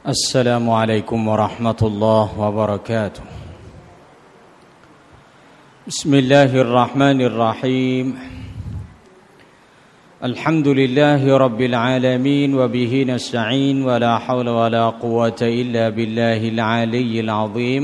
السلام عليكم ورحمة الله وبركاته بسم الله الرحمن الرحيم الحمد لله رب العالمين وبه نستعين ولا حول ولا قوة إلا بالله العلي العظيم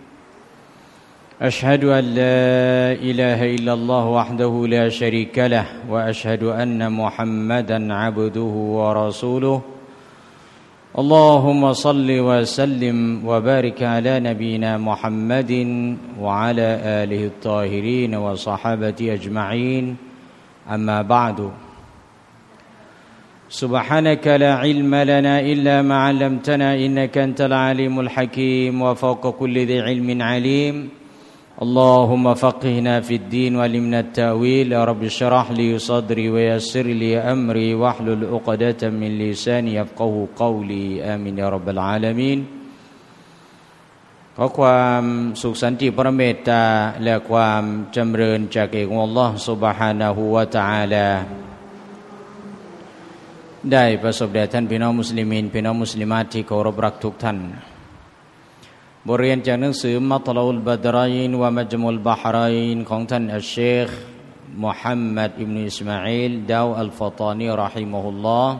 أشهد أن لا إله إلا الله وحده لا شريك له وأشهد أن محمدا عبده ورسوله اللهم صل وسلم وبارك على نبينا محمد وعلى آله الطاهرين وصحابته أجمعين أما بعد سبحانك لا علم لنا إلا ما علمتنا إنك أنت العليم الحكيم وفوق كل ذي علم عليم اللهم فقهنا في الدين وعلمنا التأويل يا رب اشرح لي صدري ويسر لي أمري واحلل عقدة من لساني يفقهوا قولي آمين يا رب العالمين ขอความสุขสันติปรเมตตาและความจำเริญจากเอกของอัลเลาะห์ซุบฮานะฮูวะตะอาลาได้ประสบแด่ท่านพี่น้องมุสลิมีนพี่น้องมุสลิมาตที่เคารพรักทุกท่านบทเรียนจากหนังสือมัตลาอุลบัดรัยน์วะมัจมุลบะฮรัยน์ของท่านอัชเชคมุฮัมมัดอิบนุอิสมาอีลดาวอัลฟะฏานีเราะฮิมะฮุลลอฮ์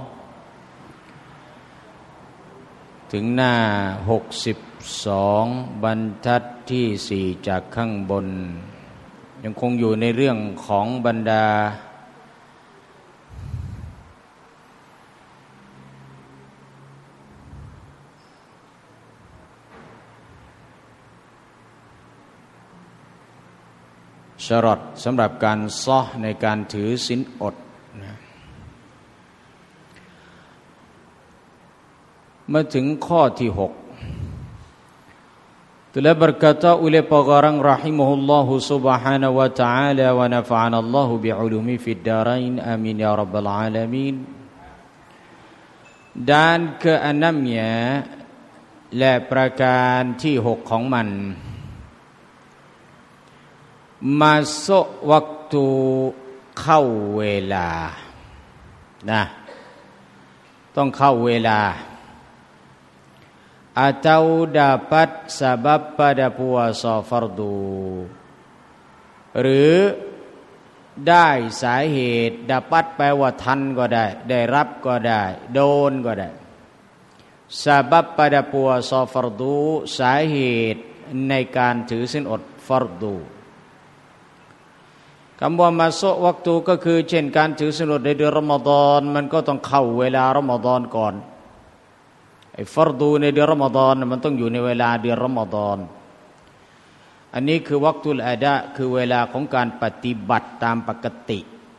ถึงหน้า62บรรทัดที่4จากข้างบนยังคงอยู่ในเรื่องของบรรดาชะรอตสำหรับการซ้อในการถือศีลอดมาถึงข้อที่6 telah berkata oleh pengarang rahimahullahu subhanahu wa ta'ala wa nafa'ana Allahu bi'ulumi fid darain amin ya rabbal alamin dan keenamnya และประการที่6ของมันmasuk waktu เข้าเวลานะต้องเข้าเวลา atau dapat sebab pada puasa fardu หรือได้สาเหตุ dapat แปลว่าทันก็ได้ได้รับก็ได้โดนก็ได้ sebab pada puasa fardu สาเหตุในการถือศีลอดฟัรดูคำว่ามาโซะวักตูก็คือเช่นการถือศีลอดในเดือนรอมฎอนมันก็ต้องเข้าเวลารอมฎอนก่อนไอ้ฟัรดูในเดือนรอมฎอนมันต้องอยู่ในเวลาเดือนรอมฎอนอันนี้คือวักตุลอาดะคือเวลาของการปฏิบัติตามปกติ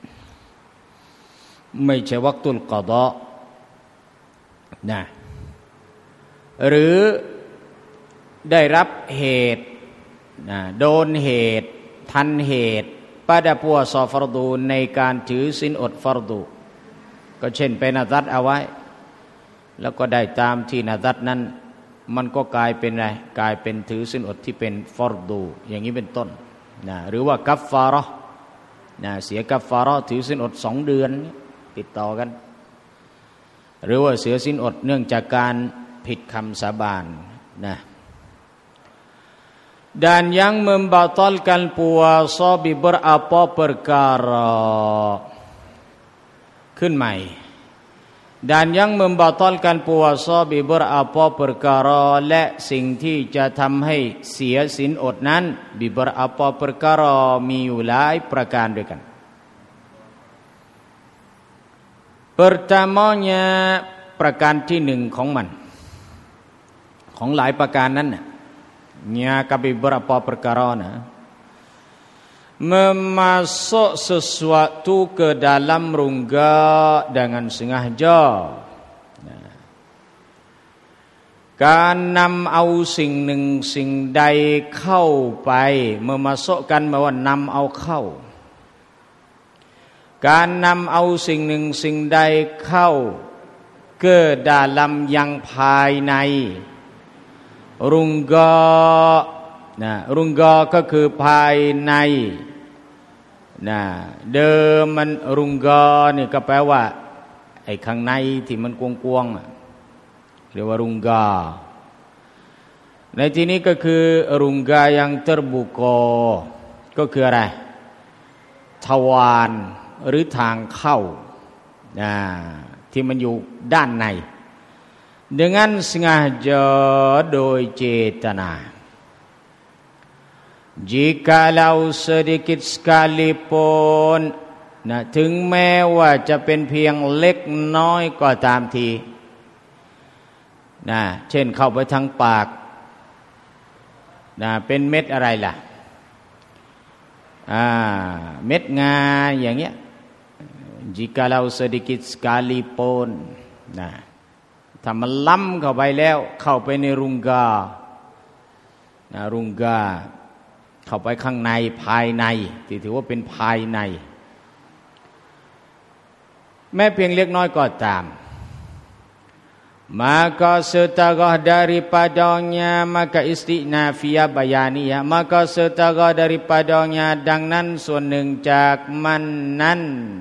ไม่ใช่วักตุลกอฎอนะหรือได้รับเหตุนะโดนเหตุทันเหตุpada puasa fardu ในการถือศีลอดฟัรดูก็เช่นไปนะซัรเอาไว้แล้วก็ได้ตามที่นะซัรนั้นมันก็กลายเป็นอะไรกลายเป็นถือศีลอดที่เป็นฟัรดูอย่างนี้เป็นต้นนะหรือว่ากัฟฟาเราะห์นะเสียกัฟฟาเราะห์ถือศีลอด2เดือนติดต่อกันหรือว่าเสียศีลอดเนื่องจากการผิดคำสาบานนะdan yang membatalkan puasa beberapa perkara ขึ้นใหม่ dan yang membatalkan puasa beberapa perkara และสิ่งที่จะทำให้เสียศีลอดนั้น beberapa perkara มีอยู่หลายประการด้วยกัน pertamanya ประการที่1ของมันของหลายประการนั้นน่ะnya beberapa perkara memasuk sesuatu ke dalam rongga dengan sengaja การนำเอาสิ่งหนึ่งสิ่งใดเข้าไป memasukkan แปลว่านำเอาเข้าการนำเอาสิ่งหนึ่งสิ่งใดเข้า ke dalam ยังภายในรุงกอนะรุงกอก็คือภายในนะเดิมมันรุงกอนี่ก็แปลว่าไอ้ข้างในที่มันกวงๆเรียกว่ารุงกาในที่นี้ก็คือรุงกาyang terbukaก็คืออะไรทวารหรือทางเข้าที่มันอยู่ด้านใน dengan sengaja โดยเจตนา jikalau sedikit sekalipun ถึงแม้ว่าจะเป็นเพียงเล็กน้อยก็ตามทีเช่นเข้าไปทางปากเป็นเม็ดอะไรล่ะเม็ดงาอย่างเงี้ย jikalau sedikit sekalipun ถ้ามันล้ำเข้าไปแล้วเข้าไปในรุงการุงกาเข้าไปข้างในภายในที่ถือว่าเป็นภายในแม้เพียงเล็กน้อยก็ตาม maka setengah daripadanya maka istinafiyah bayaniyah maka setengah daripadanya ดังนั้นส่วนหนึ่งจากมันนั้น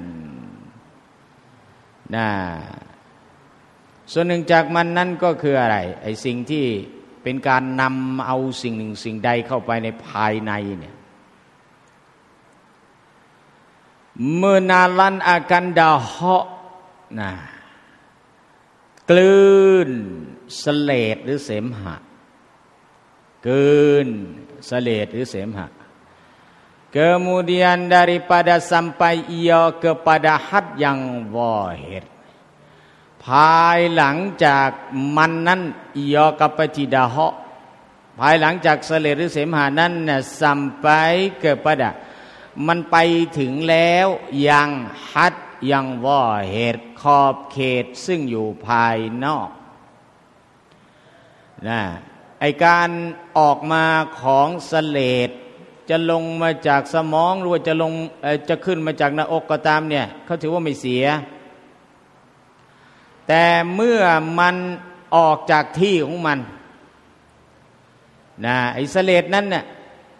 ส่วนหนึ่งจากมันนั้นก็คืออะไรไอ้สิ่งที่เป็นการนำเอาสิ่งหนึ่งสิ่งใดเข้าไปในภายในเนี่ย menalan akan dahak กลืนเสลดหรือเสมหะกลืนเสลดหรือเสมหะ kemudian daripada sampai ia kepada had yang zahir ภายหลังจากมันนั้นia kepada dahak ภายหลังจากเสลดหรือเสมหะนั้นsampai kepada มันไปถึงแล้วยังฮัดยังว่าเหตุขอบเขตซึ่งอยู่ภายนอกไอการออกมาของเสลดจะลงมาจากสมองหรือว่าจะขึ้นมาจากหน้าอกก็ตามเนี่ยเขาถือว่าไม่เสียแต่เมื่อมันออกจากที่ของมันไอเสลดนั้นเนี่ย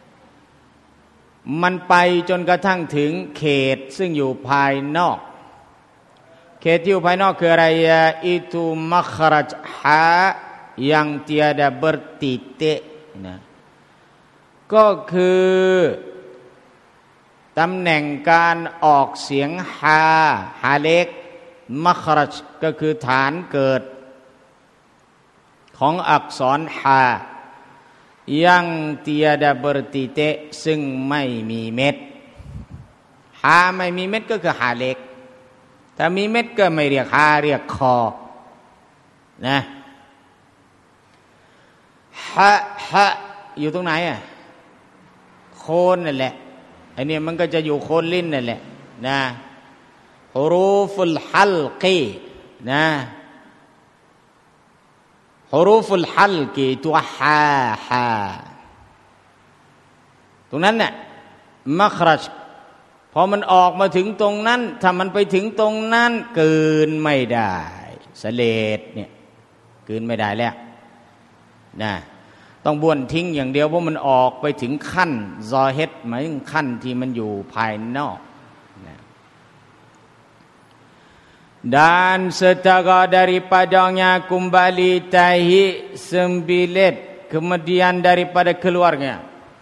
มันไปจนกระทั่งถึงเขตซึ่งอยู่ภายนอกเขตที่อยู่ภายนอกคืออะไรitu makhraj ha yang tiada bertitik ก็คือตำแหน่งการออกเสียงฮาเล็กมัครัจก็คือฐานเกิดของอักษรฮายังเตียดาเบอร์ติเตซึ่งไม่มีเม็ดฮาไม่มีเม็ดก็คือฮาเล็กถ้ามีเม็ดก็ไม่เรียกฮาเรียกคอฮะอยู่ตรงไหนโคนนั่นแหละไอเนี่ยมันก็จะอยู่โคนลิ้นนั่นแหละฮุรูฟุลฮัลกีฮุรูฟุลฮัลกีตัวฮาตรงนั้นน่ะมัครัจพอมันออกมาถึงตรงนั้นถ้ามันไปถึงตรงนั้นกลืนไม่ได้เสลดเนี่ยกลืนไม่ได้แล้วต้องบ้วนทิ้งอย่างเดียวเพราะมันออกไปถึงขั้นซอเฮดหมายถึงขั้นที่มันอยู่ภายนอกdan setengah daripadanya kembali tahi sembilit kemudian daripada keluarnya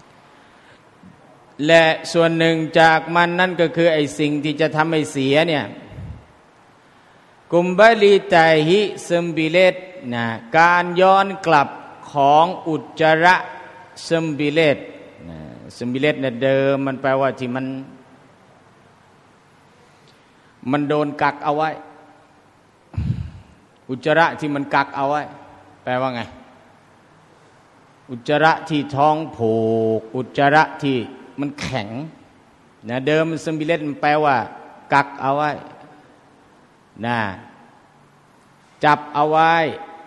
และส่วนหนึ่งจากมันนั่นก็คือไอ้สิ่งที่จะทำให้เสียเนี่ยกุมบาลีไตหิซึมบิเลตการย้อนกลับของอุจจาระซึมบิเลตซึมบิเลตเนี่ยเดิมมันแปลว่าที่มันโดนกักเอาไว้อุจจาระที่มันกักเอาไว้แปลว่าไงอุจจาระที่ท้องผูกอุจจาระที่มันแข็งเดิมซึมบิเลตมันแปลว่ากักเอาไว้จับเอาไว้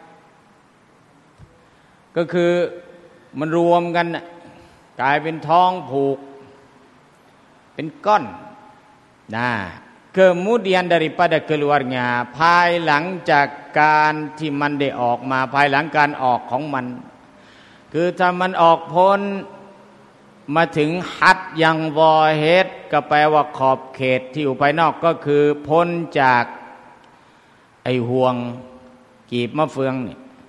ก็คือมันรวมกันกลายเป็นท้องผูกเป็นก้อน kemudian daripada keluarnya ภายหลังจากการที่มันได้ออกมาภายหลังการออกของมันคือถ้ามันออกพ้นมาถึงฮัดยังวอเฮดก็แปลว่าขอบเขตที่อยู่ภายนอกก็คือพ้นจากไอห่วงกีบมะเฟืองนี่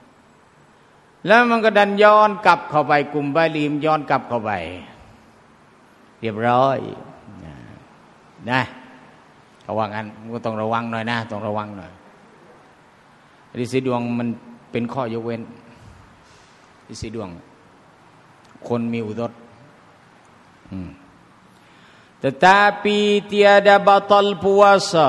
แล้วมันก็ดันย้อนกลับเข้าไปกลุ่มบาลีมย้อนกลับเข้าไปเรียบร้อยนะระวังกันก็ต้องระวังหน่อยนะต้องระวังหน่อยฤทธิ์สีดวงมันเป็นข้อยกเว้นฤทธิ์สีดวงคนมีอุดรtetapi tiada batal puasa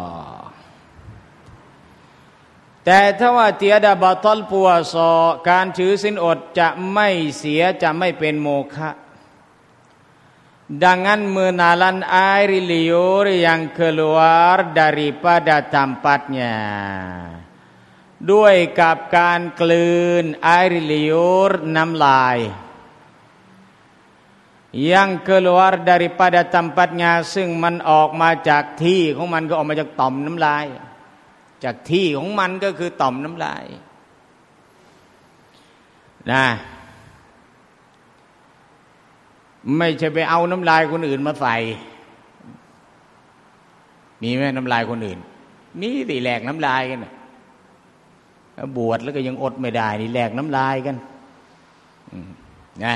แต่ถ้าว่าเตียดาบัตลปัวซอการถือศีลอดจะไม่เสียจะไม่เป็นโมฆะdengan menalan air liur yang keluar daripada tempatnya ด้วยกับการกลืน air liur น้ำลาย yang keluar daripada tempatnya ซึ่งมันออกมาจากที่ของมันก็ออกมาจากต่อมน้ำลายจากที่ของมันก็คือต่อมน้ำลายนะไม่ใช่ไปเอาน้ำลายคนอื่นมาใส่มีไหมน้ำลายคนอื่นมีสิแหลกน้ำลายกันบวชแล้วก็ยังอดไม่ได้นี่แหลกน้ำลายกันนะ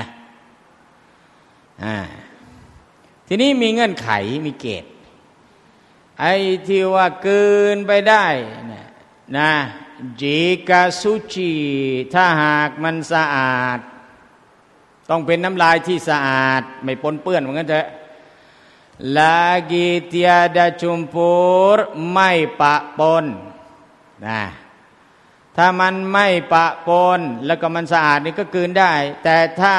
ทีนี้มีเงื่อนไขมีเกณฑ์ไอ้ที่ว่าเกินไปได้นะjika suci ถ้าหากมันสะอาดต้องเป็นน้ำลายที่สะอาดไม่ปนเปื้อนเหมือนกันเถอะ lagi tiada campur ไม่ปะปนนะถ้ามันไม่ปะปนแล้วก็มันสะอาดนี่ก็กลืนได้แต่ถ้า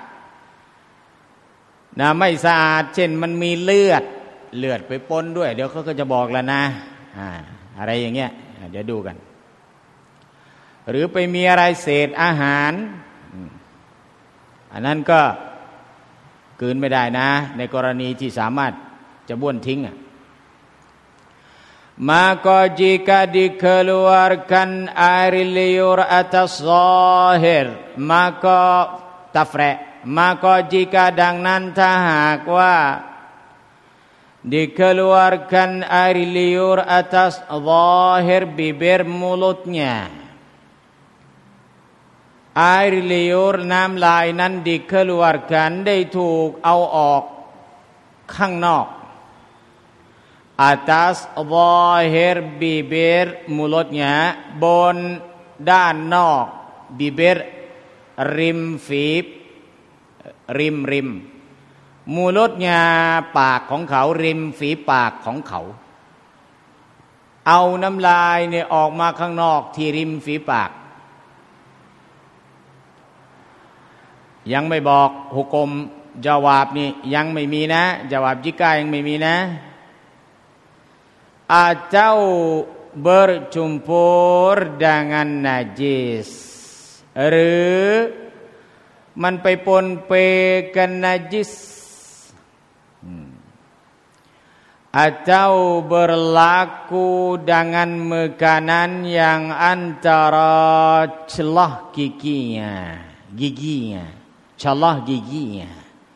นะไม่สะอาดเช่นมันมีเลือดไปปนด้วยเดี๋ยวเขาก็จะบอกแล้วนะอะไรอย่างเงี้ยเดี๋ยวดูกันหรือไปมีอะไรเศษอาหารอันนั้นก็กลืนไม่ได้นะในกรณีที่สามารถจะบ้วนทิ้งmaka jika dikeluarkan air liur atas zahir maka tafriq maka jika ดังนั้นถ้าหากว่า dikeluarkan air liur atas zahir bibir mulutnya air liur น้ำลายนั้น dikeluarkan ได้ถูกเอาออกข้างนอก atas zahir bibir mulutnya บนด้านนอก bibir ริมฝีริมมูลดญาปากของเขาริมฝีปากของเขาเอาน้ำลายเนี่ยออกมาข้างนอกที่ริมฝีปากยังไม่บอกหุกมจาวาบนี่ยังไม่มีนะจาวาบจิกายังไม่มีนะatau bercampur dengan najis หรือมันไปปนเปกันนัจิสatau berlaku dengan makanan yang antara celah giginya celah giginya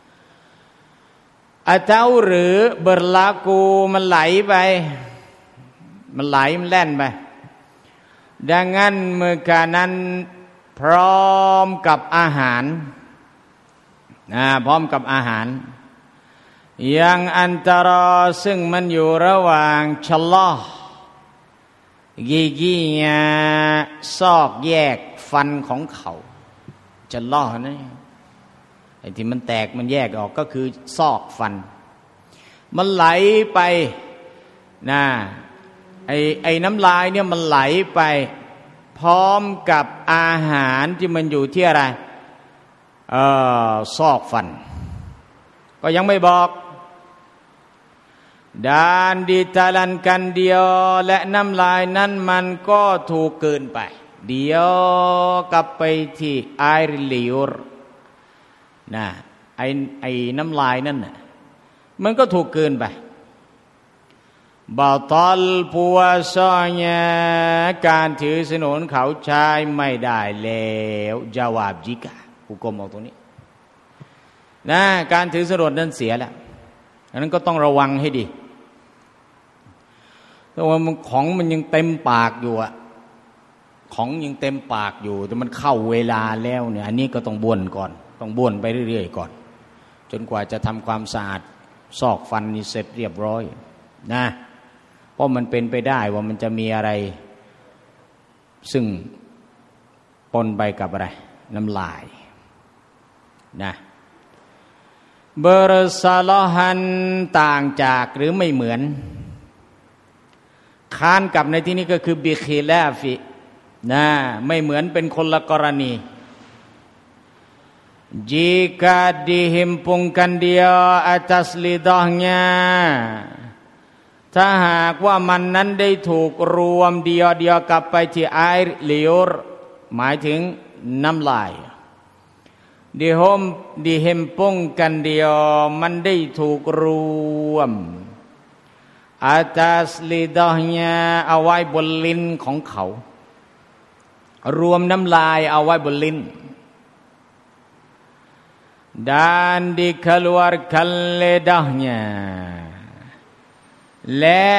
atau หรือ berlaku มันไหลไปมันไหลมันแล่นไป dengan makananพร้อมกับอาหารพร้อมกับอาหารyang antara ซึ่งมันอยู่ระหว่างชะลอgiginya ซอกแยกฟันของเขาชะลอนะไอ้ที่มันแตกมันแยกออกก็คือซอกฟันมันไหลไปนะไอ้น้ำลายเนี่ยมันไหลไปพร้อมกับอาหารที่มันอยู่ที่อะไรซอกฟันก็ยังไม่บอกdan ditelankan dia และน้ำลายนั้นมันก็ถูกเกินไปเดียวกลับไปที่ air liur นะไอ้น้ำลายนั่นน่ะมันก็ถูกเกินไปbatal puasanya การถือศีลอดเขาใช้ไม่ได้แล้วจาวาบจิกะหุกมเอาตรงนี้นะการถือศีลอดนั้นเสียแล้วอันนั้นก็ต้องระวังให้ดีเพราะว่าของมันยังเต็มปากอยู่ของยังเต็มปากอยู่แต่มันเข้าเวลาแล้วเนี่ยอันนี้ก็ต้องบ้วนก่อนต้องบ้วนไปเรื่อยๆก่อนจนกว่าจะทำความสะอาดซอกฟันนี่เสร็จเรียบร้อยนะเพราะมันเป็นไปได้ว่ามันจะมีอะไรซึ่งปนไปกับอะไรน้ำลายนะเบอร์ซาลอฮันต่างจากหรือไม่เหมือนค้านกับในที่นี้ก็คือบิคิลาฟินะไม่เหมือนเป็นคนละกรณีjika dihimpunkan dia atas lidahnya ถ้าหากว่ามันนั้นได้ถูกรวมเดียวกับไปที่ไอร์ลิอร์หมายถึงน้ำลายdihimpunkan dia มันได้ถูกรวม atas lidahnya เอาไว้บนลิ้นของเขารวมน้ำลายเอาไว้บนลิ้นdan dikeluarkan lidahnya และ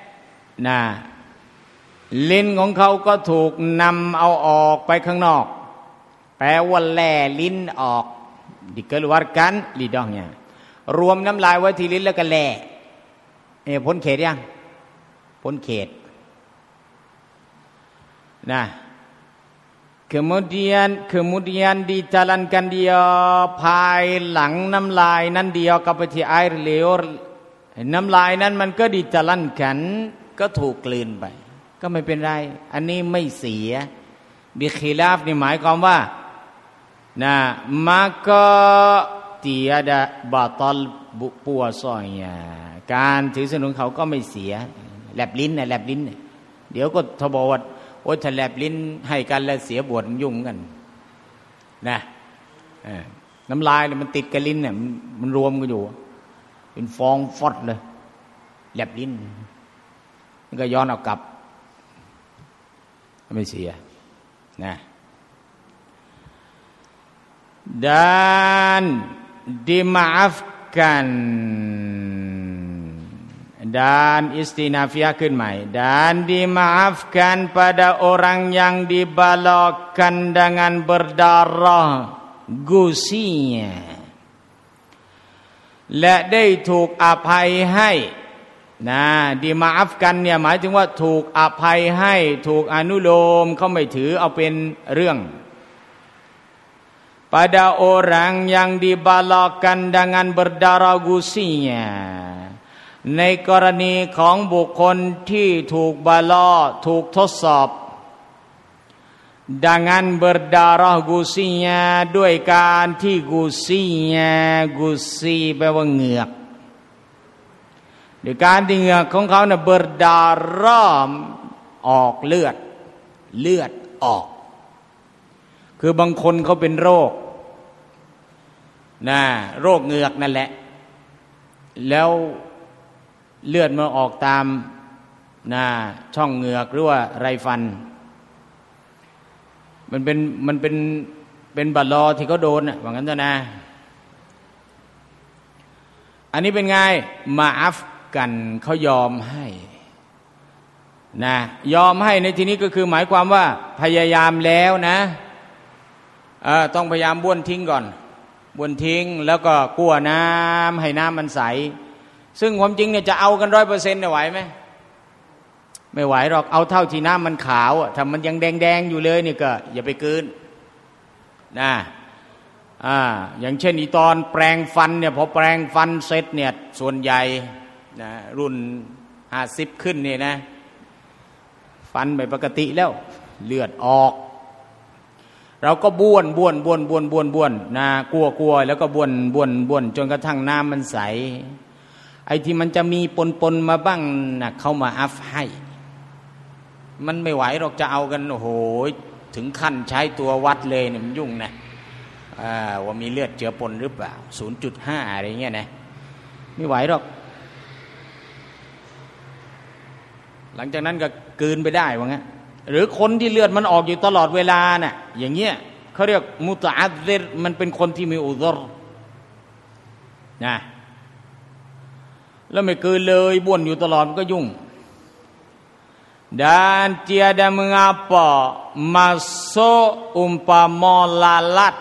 ลิ้นของเขาก็ถูกนำเอาออกไปข้างนอกแปลว่าแล่ลิ้นออก dikeluarkan lidahnya รวมน้ำลายไว้ที่ลิ้นแล้วก็แล่พ้นเขตยังพ้นเขตkemudian dijalankan dia ภายหลังน้ำลายนั้นเดียวกับไปที่ไอร์เลโอน้ำลายนั้นมันก็ดิจารันกันก็ถูกกลืนไปก็ไม่เป็นไรอันนี้ไม่เสียบิคิลาฟนี่หมายความว่าmaka tiada batal puasanya การถือศีลของเขาก็ไม่เสียแลบลิ้นแลบลิ้นเดี๋ยวก็ทบวชโอ้ถ้าแลบลิ้นให้กันแล้วเสียบวชยุ่งกันน้ำลายเนี่ยมันติดกับลิ้นเนี่ยมันรวมกันอยู่เป็นฟองฟอดเลยแลบลิ้นมันก็ย้อนเอากลับไม่เสียdan dimaafkan dan istinafiahขึ้นใหม่ dan dimaafkan pada orang yang dibalokkan dengan berdarah gusinya และได้ถูกอภัยให้dimaafkanเนี่ยหมายถึงว่าถูกอภัยให้ถูกอนุโลมเขาไม่ถือเอาเป็นเรื่อง pada orang yang dibalokkan dengan berdarah gusinyaในกรณีของบุคคลที่ถูกบาลอถูกทดสอบ dengan berdarah gusinya ด้วยการที่gusinya gusi แปลว่าเหงือกด้วยการที่เหงือกของเขาเนี่ยberdarah ออกเลือดออกคือบางคนเขาเป็นโรคโรคเหงือกนั่นแหละแล้วเลือดมันออกตามช่องเหงือกหรือว่าไรฟันมันเป็นบาลอที่เขาโดนว่างั้นเถอะนะอันนี้เป็นไงมาอัฟกันเขายอมให้ยอมให้ในที่นี้ก็คือหมายความว่าพยายามแล้วนะต้องพยายามบ้วนทิ้งก่อนบ้วนทิ้งแล้วก็กั้วน้ำให้น้ำมันใสซึ่งความจริงเนี่ยจะเอากัน 100% เนี่ยไหวไหมไม่ไหวหรอกเอาเท่าที่น้ำมันขาวถ้ามันยังแดงๆอยู่เลยนี่ก็อย่าไปกลืนอย่างเช่นอีตอนแปรงฟันเนี่ยพอแปรงฟันเสร็จเนี่ยส่วนใหญ่รุ่น50ขึ้นนี่นะฟันไม่ปกติแล้วเลือดออกเราก็บ้วนกลัวแล้วก็บ้วนจนกระทั่งน้ำมันใสไอ้ที่มันจะมีปนมาบ้างเข้ามาอัฟให้มันไม่ไหวหรอกจะเอากันโอ้โหถึงขั้นใช้ตัววัดเลยเนี่ยมันยุ่งนะว่ามีเลือดเจือปนหรือเปล่า 0.5 อะไรเงี้ยนะไม่ไหวหรอกหลังจากนั้นก็กลืนไปได้ว่างั้นหรือคนที่เลือดมันออกอยู่ตลอดเวลาน่ะอย่างเงี้ยเขาเรียกมุตะอัซซิรมันเป็นคนที่มีอุซรแล้วไม่กลืนเลยบ้วนอยู่ตลอดมันก็ยุ่ง dan tiada mengapa masuk umpama lalat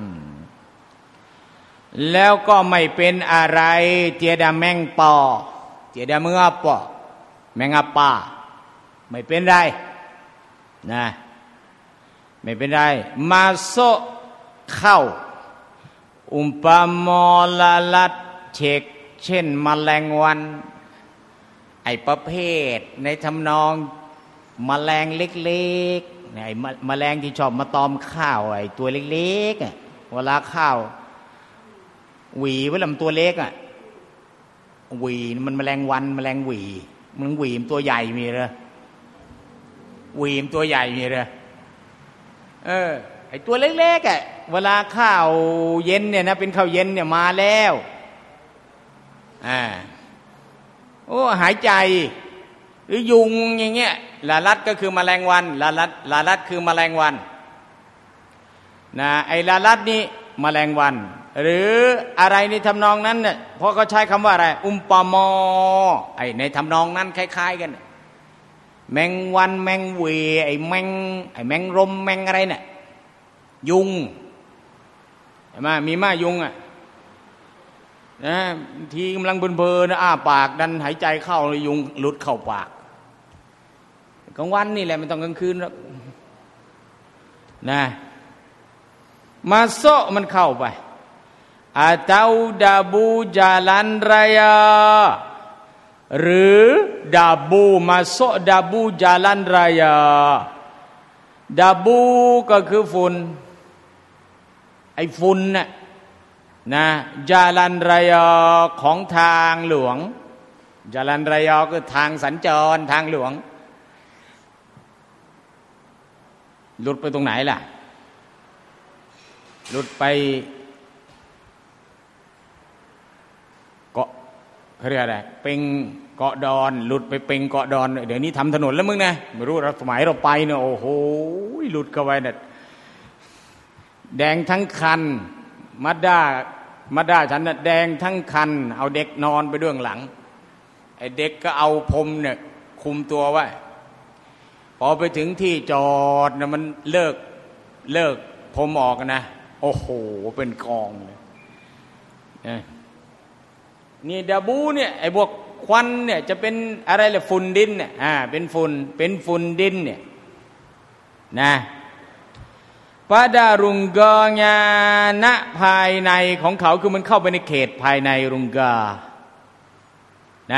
แล้วก็ไม่เป็นอะไรtiadaแมงปอ tiada mengapa แมงapa ไม่เป็นไรนะไม่เป็นไรmasukเข้าอุปมาละลัดเช็คเช่นแมลงวันไอ้ประเภทในทำนองแมลงเล็กๆไอ้แมลงที่ชอบมาตอมข้าวไอ้ตัวเล็กๆเวลาข้าวหวีเวลามันตัวเล็กอ่ะหวีมันแมลงวันแมลงหวีมันหวีมันตัวใหญ่มีเหรอหวีมันตัวใหญ่มีเหรอไอ้ตัวเล็กๆอ่ะเวลาข้าวเย็นเนี่ยนะเป็นข้าวเย็นเนี่ยมาแล้วโอ้หายใจหรือยุงอย่างเงี้ยลาลัดก็คือแมลงวันลาลัดคือแมลงวันนะไอ้ลาลัดนี่แมลงวันหรืออะไรในทำนองนั้นเนี่ยเพราะเขาใช้คำว่าอะไรอุปมาไอ้ในทำนองนั้นคล้ายๆกันแมงวันแมงเวไอ้แมงรมแมงอะไรเนี่ยยุงเห็นไหมมีม้ายุงอ่ะนะทีกำลังเพลินๆอ้าปากดันหายใจเข้าเลยยุงหลุดเข้าปากกลางวันนี่แหละไม่ต้องกลางคืนหรอกนะมาโซมันเข้าไปatau dabu jalan raya หรือดับบูmasuk dabu jalan raya ดับบูก็คือฝุ่นไอ้ฝุ่นน่ะนะจารันรายาของทางหลวงจารันรายาคือทางสัญจรทางหลวงหลุดไปตรงไหนล่ะหลุดไปเกาะเขาเรียกอะไรเป็งเกาะดอนหลุดไปเป็งเกาะดอนเดี๋ยวนี้ทำถนนแล้วมึงนะไม่รู้สมัยเราไปเนี่ยโอ้โหหลุดเข้าไปเนี่ยแดงทั้งคันมาด้าฉันน่ะแดงทั้งคันเอาเด็กนอนไปเบื้องหลังไอ้เด็กก็เอาพรมเนี่ยคุมตัวไว้พอไปถึงที่จอดนะมันเลิกพรมออกนะโอ้โหเป็นกองเลยนี่ดาบูเนี่ยไอ้พวกควันเนี่ยจะเป็นอะไรล่ะฝุ่นดินเนี่ยเป็นฝุ่นดินเนี่ยนะpada rungganya ณภายในของเขาคือมันเข้าไปในเขตภายในรุงกานะ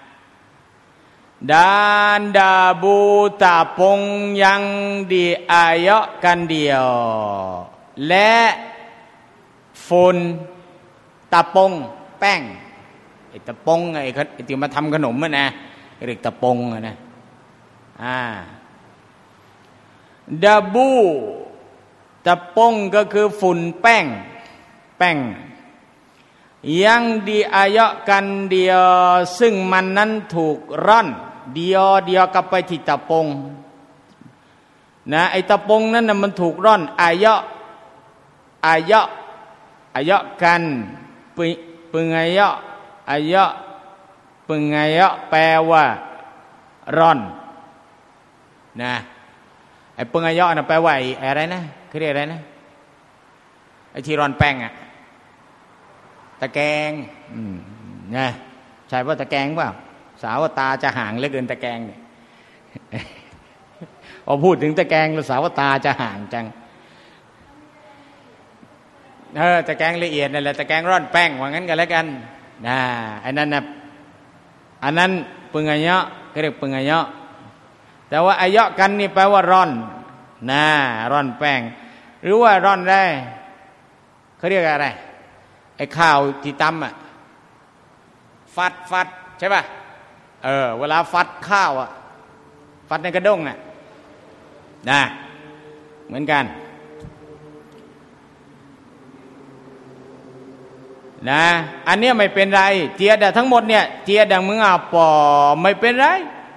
dan dabu tapung yang diayokkan dia และฝุ่นตะปงแป้งไอ้ตะปงไอ้ที่มาทำขนมอ่ะนะเรียกตะปงอ่ะนะดับบูตะปงก็คือฝุ่นแป้งยังดีอายะกันเดียวซึ่งมันนั้นถูกร่อนเดียวกลับไปที่ตะปงนะไอ้ตะปงนั้นน่ะมันถูกร่อนอายะกันปึงอายะแปลว่าร่อนนะไอ้ปึงอายะน่ะแปลว่าอะไรนะเขาเรียกอะไรนะไอ้ที่ร่อนแป้งอะตะแกรงนะใช่ว่าตะแกรงเปล่าสาวตาจะห่างเหลือเกินตะแกรงเนี่ยพอพูดถึงตะแกรงแล้วสาวตาจะห่างจังตะแกรงละเอียดนั่นแหละตะแกรงร่อนแป้งว่างั้นกันแล้วกันไอ้นั่นน่ะอันนั้นปึงอายะเขาเรียกปึงอายะแต่ว่าอายะกันนี่แปลว่าร่อนร่อนแป้งหรือว่าร่อนได้เขาเรียกอะไรไอ้ข้าวที่ตำอ่ะฟัดใช่ป่ะเวลาฟัดข้าวอ่ะฟัดในกระด้งอ่ะเหมือนกันอันเนี้ยไม่เป็นไรเจียดทั้งหมดเนี่ยเจียดดังมึงปอไม่เป็นไร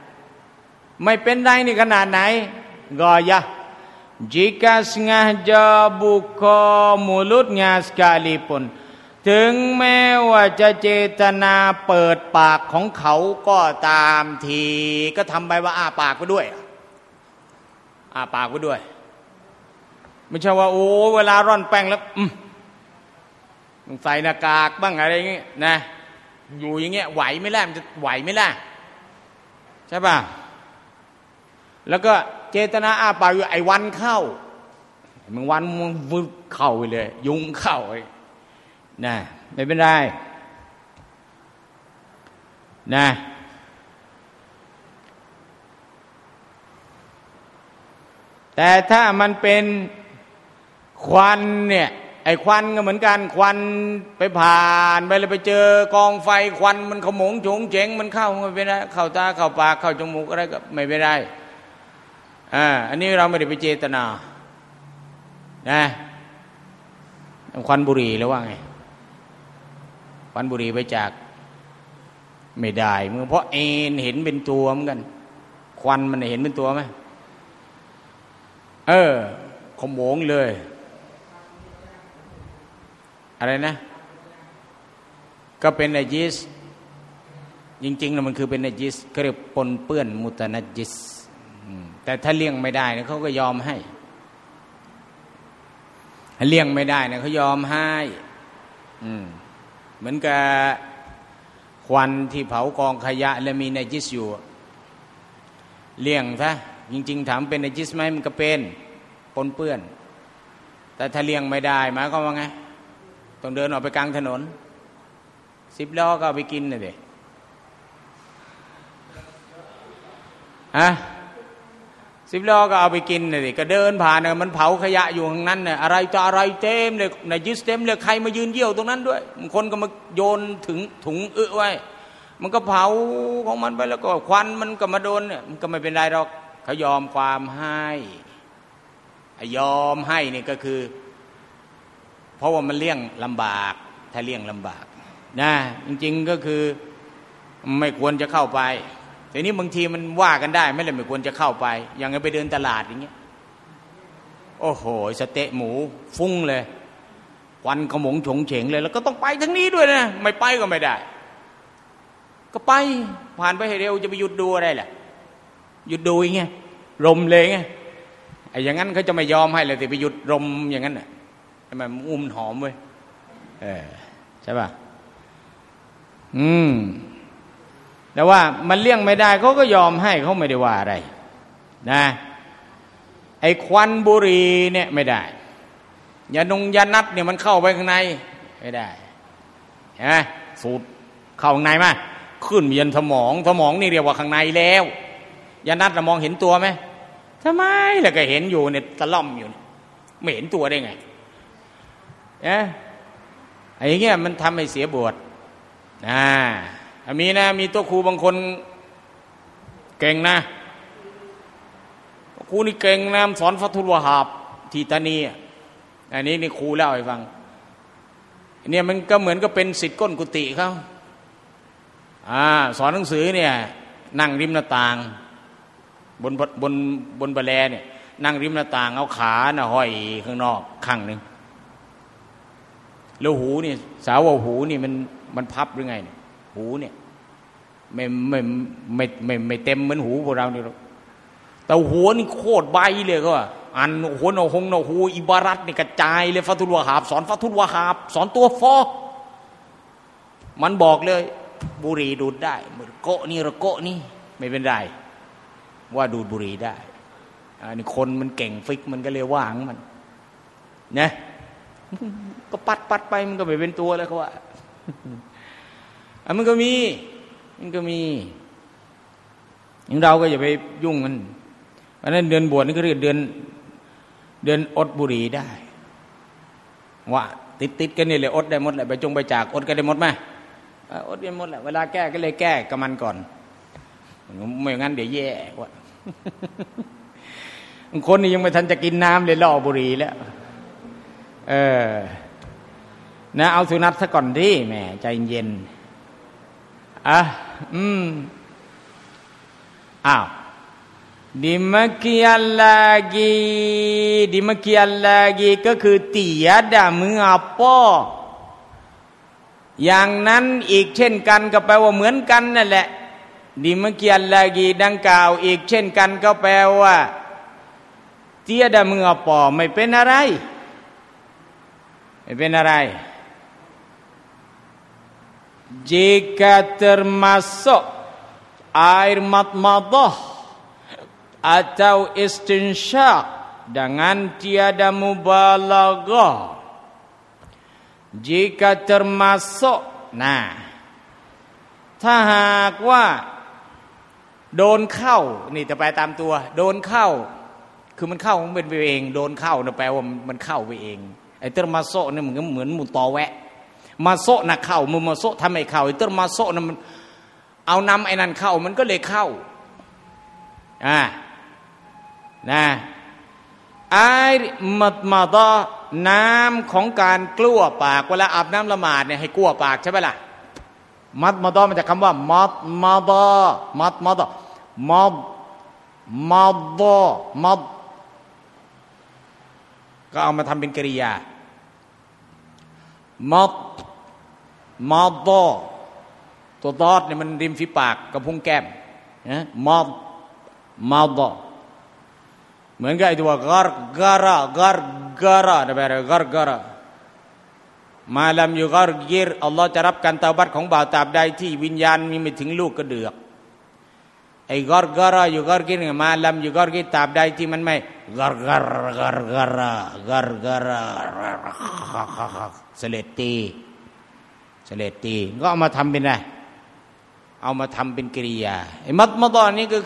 นี่ขนาดไหนgaya jika sengaja buka mulutnya sekalipun ถึงแม้ว่าจะเจตนาเปิดปากของเขาก็ตามทีก็ทำไปว่าอ้าปากไปด้วยอ้าปากไปด้วยไม่ใช่ว่าโอ้เวลาร่อนแป้งแล้วใส่หน้ากากบ้างอะไรอย่างเงี้ยนะอยู่อย่างเงี้ยไหวไหมล่ะมันจะไหวไหมล่ะใช่ป่ะแล้วก็เจตนาอ้าปากอยู่ไอ้วันเข้ามึงวันมึงวึบเข้าไปเลยยุงเข้านะไม่เป็นไรนะแต่ถ้ามันเป็นควันเนี่ยไอ้ควันก็เหมือนกันควันไปผ่านไปแล้วไปเจอกองไฟควันมันขโมงโฉงเจ๋งมันเข้าไม่เป็นไรเข้าตาเข้าปากเข้าจมูกอะไรก็ไม่เป็นไรอันนี้เราไม่ได้ไปเจตนานะควันบุหรี่หรือว่าไงควันบุหรี่ไปจากไม่ได้เมื่อเพราะเห็นเป็นตัวเหมือนกันควันมันเห็นเป็นตัวไหมขโมงเลยอะไรนะก็เป็นนาจิสจริงๆนะมันคือเป็นนาจิสก็เรียกปนเปื้อนมุตนัจจิสแต่ถ้าเลี่ยงไม่ได้นะเขาก็ยอมให้เลี่ยงไม่ได้นะเขายอมให้เหมือนกับควันที่เผากองขยะแล้วมีนาจิสอยู่เลี่ยงซะจริงๆถามเป็นนาจิสไหมมันก็เป็นปนเปื้อนแต่ถ้าเลี่ยงไม่ได้หมายความว่าไงต้องเดินออกไปกลางถนน10 ล้อก็เอาไปกินเลย10 ล้อก็เอาไปกินเลยก็เดินผ่านมันเผาขยะอยู่ข้างนั้นเนี่ยอะไรต่ออะไรเต็มเลยนาจิสเต็มเลยใครมายืนเยี่ยวตรงนั้นด้วยคนก็มาโยนถึงถุงไว้มันก็เผาของมันไปแล้วก็ควันมันก็มาโดนเนี่ยมันก็ไม่เป็นไรหรอกเขายอมความให้ยอมให้นี่ก็คือเพราะว่ามันเลี่ยงลำบากถ้าเลี่ยงลำบากนะจริงๆก็คือไม่ควรจะเข้าไปแต่นี้บางทีมันว่ากันได้ไม่เลยไม่ควรจะเข้าไปอย่างไปเดินตลาดอย่างเงี้ยโอ้โหสเต๊ะหมูฟุ้งเลยควันขโมงโฉงเฉงเลยแล้วก็ต้องไปทั้งนี้ด้วยนะไม่ไปก็ไม่ได้ก็ไปผ่านไปให้เร็วจะไปหยุดดูอะไรล่ะหยุดดูอย่างเงี้ยรมเลยไงไอ้อย่างนั้นเขาจะไม่ยอมให้เลยแต่ไปหยุดรมอย่างนั้นน่ะทำไมมันหอมเว้ยใช่ป่ะแต่ว่ามันเลี่ยงไม่ได้เขาก็ยอมให้เขาไม่ได้ว่าอะไรนะไอ้ควันบุหรี่เนี่ยไม่ได้ยานัดเนี่ยมันเข้าไปข้างในไม่ได้เห็นไหมสูดเข้าข้างในมาขึ้นเย็นสมองนี่เรียกว่าข้างในแล้วยานัดเรามองเห็นตัวไหมทำไมล่ะก็เห็นอยู่เนี่ยตะล่อมอยู่ไม่เห็นตัวได้ไงไอ้เงี้ยมันทำให้เสียบวชมีตัวครูบางคนเก่งนะครูนี่เก่งนะสอนฟัตุลวะฮาบที่ตานีอันนี้ครูเล่าให้ฟังเนี่ยมันก็เหมือนก็เป็นศิษย์ก้นกุฏิเขาสอนหนังสือเนี่ยนั่งริมหน้าต่างบนบะแลเนี่ยนั่งริมหน้าต่างเอาขาน่ะห้อยข้างนอกข้างนึงแล้วหูนี่สาวว่าหูนี่มันพับหรือไงเนี่ยหูเนี่ยไม่เต็มเหมือนหูพวกเราเนี่ยแต่หัวนี่โคตรใบเลยก็อันหัวโนหงโนหูอิบารัตนี่กระจายเลยฟัตุลวะฮาบสอนฟัตุลวะฮาบสอนตัวฟอมันบอกเลยบุหรี่ดูดได้โกะนี่ระโกะนี่ไม่เป็นไรว่าดูดบุหรี่ได้นี่คนมันเก่งฟิกมันก็เลยว่างมันนะก็ปัดไปมันก็ไม่เป็นตัวแล้วเขาว่ามันก็มีอย่างเราก็อย่าไปยุ่งมันเพราะนั้นเดือนบวชนี่ก็เรียกเดือนอดบุหรี่ได้ว่าติดกันนี่เลยอดได้หมดแหละไปจากอดก็ได้หมดไหมอดได้หมดแหละเวลาแก้ก็เลยแก้กับมันก่อนไม่งั้นเดี๋ยวแย่กว่าคนนี่ยังไม่ทันจะกินน้ำเลยล่อบุหรี่แล้วนะเอาสุนัขซะก่อนดิแหมใจเย็นdemikian lagi ก็คือ tiada mengapa อย่างนั้นอีกเช่นกันก็แปลว่าเหมือนกันนั่นแหละดิมเกียนลากีดังกล่าวอีกเช่นกันก็แปลว่าtiada mengapaไม่เป็นอะไรไม่เป็นอะไร jika termasuk air madmadah atau istinsyaq dengan tiada mubalaghah jika termasuk ถ้าหากว่าโดนเข้านี่จะไปตามตัวโดนเข้าคือมันเข้ามันเป็นไปเองโดนเข้านะแปลว่ามันเข้าไปเองไอ้เตอร์มาโซเนี่ยมันก็เหมือนมุตอแวะมาโซนะเข้ามาโซทำให้เข้าไอ้เตอร์มาโซนะมันเอานำไอ้นั่นเข้ามันก็เลยเข้านะไอ้มัดน้ำของการกลั้วปากเวลาอาบน้ำละหมาดเนี่ยให้กลั้วปากใช่ไหมล่ะมัดมันจากคำว่ามัดก็เอามาทำเป็นกริยามัดตัวดอดเนี่ยมันริมฝีปากกับพุ้งแก้มนะมัดเหมือนกับไอ้ตัวกรนะแบบกรมาลัมยูกรกิรอัลลอฮ์จะรับการเตาบัตของบ่าวตราบใดที่วิญญาณมีไม่ถึงลูกกระเดือกไอ้กรอยู่กรกิรมาลัมยูกรกิรตราบใดที่มันไม่กรเสลตีก็เอามาทำเป็นอะไรเอามาทำเป็นกริยาไอ้มัดนี้ก็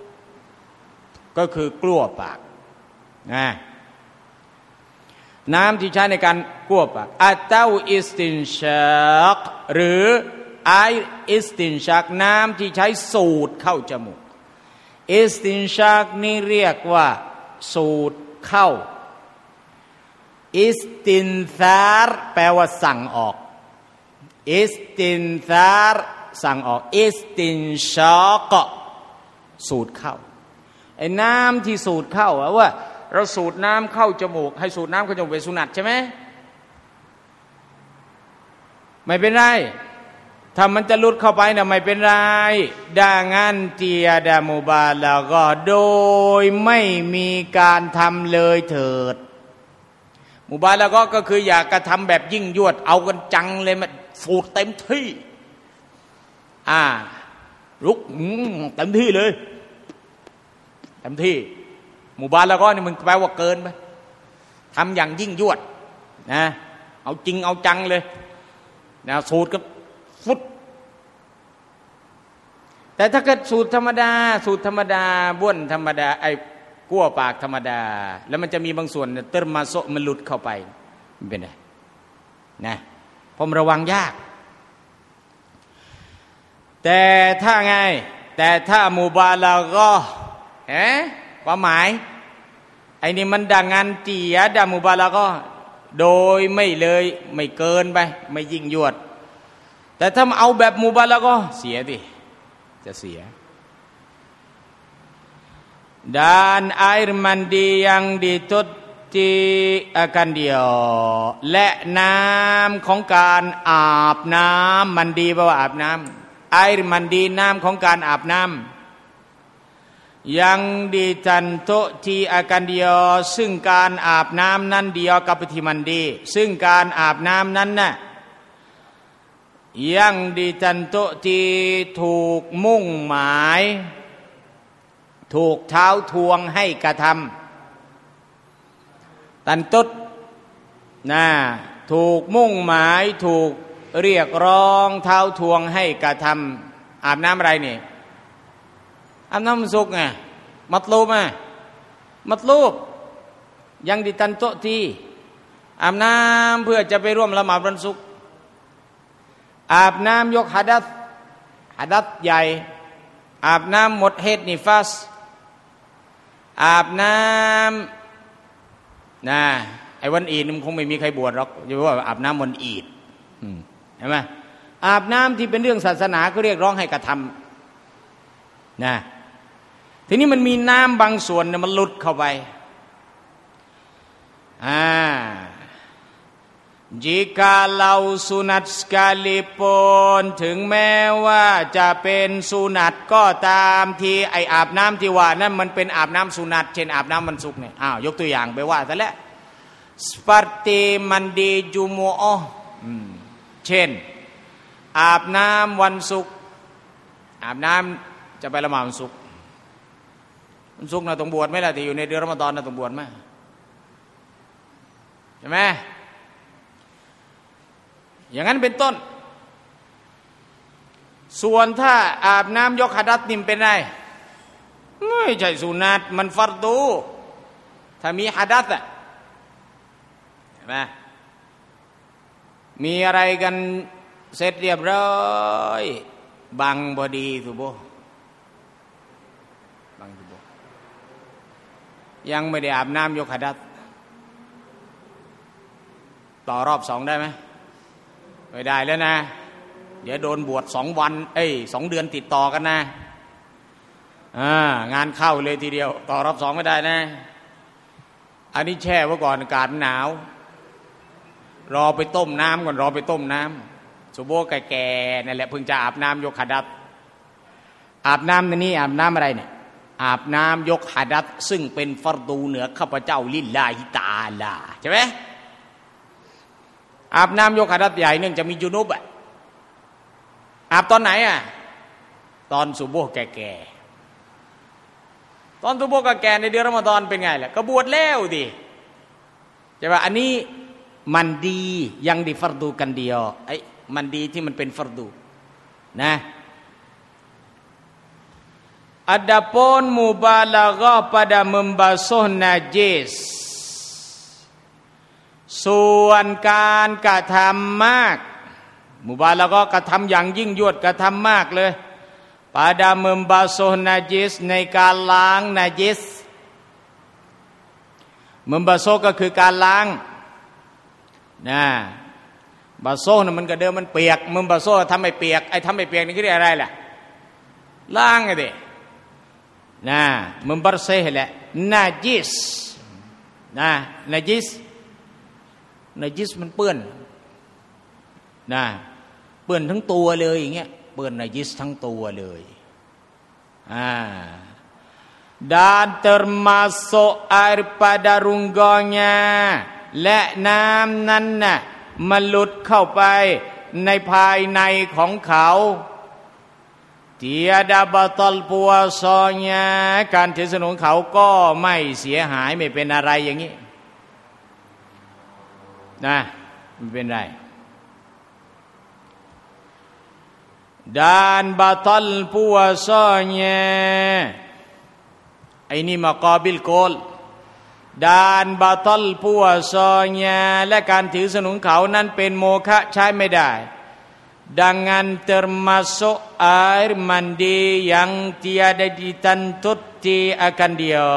คือกลั้วปากน้ำที่ใช้ในการกลั้วปากอัตตาอิสตินชักหรือไออิสตินชักน้ำที่ใช้สูดเข้าจมูกอิสตินชักนี่เรียกว่าสูดเข้าอิสตินซาร์แปลว่าสั่งออกอิสตินซาร์สั่งออกอิสตินชักสูดเข้าไอ้น้ำที่สูดเข้าว่าเราสูดน้ำเข้าจมูกให้สูดน้ำเข้าจมูกเป็นสุนัตใช่ไหมไม่เป็นไรถ้ามันจะลุดเข้าไปนะไม่เป็นไรดังนั้นเตียดามูบาแล้วก็โดยไม่มีการทำเลยเถิดมูบาแล้วก็คืออยากกระทำแบบยิ่งยวดเอากันจังเลยมันสูดเต็มที่ลุกเต็มที่เลยเต็มที่หมู่บ้านแล้วก็นี่มันแปลว่าเกินไปทำอย่างยิ่งยวดนะเอาจริงเอาจังเลยนะสูตรก็ฟุดแต่ถ้าเกิดสูตรธรรมดาบ้วนธรรมดาไอ้กั้วปากธรรมดาแล้วมันจะมีบางส่วนเติมมาโซมันหลุดเข้าไปมันเป็นไงนะผมระวังยากแต่ถ้าหมู่บ้านเราก็ความหมายไอ้นี่มันดังงานเตียดามุบาลาก็โดยไม่เลยไม่เกินไปไม่ยิ่งยวดแต่ถ้าเอาแบบมุบาลาก็เสียดิจะเสียdan air mandi yang dituti akan dia และน้ำของการอาบน้ำมันดีแปลว่าอาบน้ำ air mandi น้ำของการอาบน้ำยังดีจันโตที่อาการเดียวซึ่งการอาบน้ำนั้นเดียวกับที่มันดีซึ่งการอาบน้ำนั้นน่ะยังดีจันโตที่ถูกมุ่งหมายถูกเท้าทวงให้กระทำตันตุดถูกมุ่งหมายถูกเรียกร้องเท้าทวงให้กระทำอาบน้ำอะไรนี่อาบน้ำสุกไงมัดลูบยังดิตันโตทีอาบน้ำเพื่อจะไปร่วมละหมาดวันศุกร์อาบน้ำยกหะดัษใหญ่อาบน้ำหมดเฮดนิฟัสอาบน้ำไอ้วันอีดมันคงไม่มีใครบวชหรอกจะว่าอาบน้ำวันอีดเห็นไหมอาบน้ำที่เป็นเรื่องศาสนาก็เรียกร้องให้กระทำทีนี้มันมีน้ำบางส่วนเนี่ยมันหลุดเข้าไป Jikalau sunat sekalipun ถึงแม้ว่าจะเป็นสุนัตก็ตามที่ไออาบน้ำที่ว่านั้นมันเป็นอาบน้ำสุนัตเช่นอาบน้ำวันศุกร์เนี่ยยกตัวอย่างไปว่าซะแล้ว seperti mandi jumu'ah เช่นอาบน้ำวันศุกร์อาบน้ำจะไปละหมาดวันศุกร์นะต้องบวชไหมล่ะที่อยู่ในเดือนรอมฎอนนะต้องบวชไหมใช่ไหมอย่างนั้นเป็นต้นส่วนถ้าอาบน้ำยกหะดัษนี่เป็นไรไม่ใช่สุนัตมันฟัรดูถ้ามีหะดัษอะใช่ไหมมีอะไรกันเสร็จเรียบร้อยบังบอดีถูกบ่บังถูกบ่ยังไม่ได้อาบน้ำยกหะดัษต่อรอบ2ได้ไหมไม่ได้แล้วนะเดี๋ยวโดนบวช2 วัน2 เดือนติดต่อกันนะงานเข้าเลยทีเดียวต่อรอบ2ไม่ได้นะอันนี้แช่ไว้ก่อนอากาศหนาวรอไปต้มน้ำก่อนรอไปต้มน้ำสุโบแก่ๆนั่นแหละเพิ่งจะอาบน้ำยกหะดัษอาบน้ำนี่อาบน้ำอะไรเนี่ยอาบน้ำยกหะดัษซึ่งเป็นฟัรดูเหนือข้าพเจ้าลิลลาฮิตะอาลาใช่ไหมอาบน้ำยกหะดัษใหญ่เนื่องจะมีจุนุบอาบตอนไหนตอนสุโบแก่ๆตอนสุโบแก่ๆในเดือนรอมฎอนเป็นไงล่ะก็บวชแล้วดิใช่ป่ะอันนี้มันดียังdi fardu kan diaมันดีที่มันเป็นฟัรดูนะ Adapun mubalaghah pada membasuh najis ส่วนการกระทำมากมุบาละก็กระทำอย่างยิ่งยวดกระทำมากเลย pada membasuh najis ในการล้างนาจิส membasuh ก็คือการล้างนะบาโซ่น่ะมันก็เดิมมันเปียกมึงบาโซ่ทำให้เปียกทำให้เปียกนี่คืออะไรล่ะล้างไงดินะมึงบาเซ่แหละนาจิสนะนาจิสมันเปื้อนนะเปื้อนทั้งตัวเลยอย่างเงี้ยเปื้อนนาจิสทั้งตัวเลย dan termasuk air pada rungganyaและน้ำนั้นน่ะมันหลุดเข้าไปในภายในของเขาtiada batal puasanya การถือศีลของเขาก็ไม่เสียหายไม่เป็นอะไรอย่างนี้นะไม่เป็นไร dan batal puasanya ini maqabil qaul dan batal puasanya และการถือศีลของเขานั้นเป็นโมฆะใช้ไม่ได้ dengan termasuk air mandi yang tiada ditentuti akan dia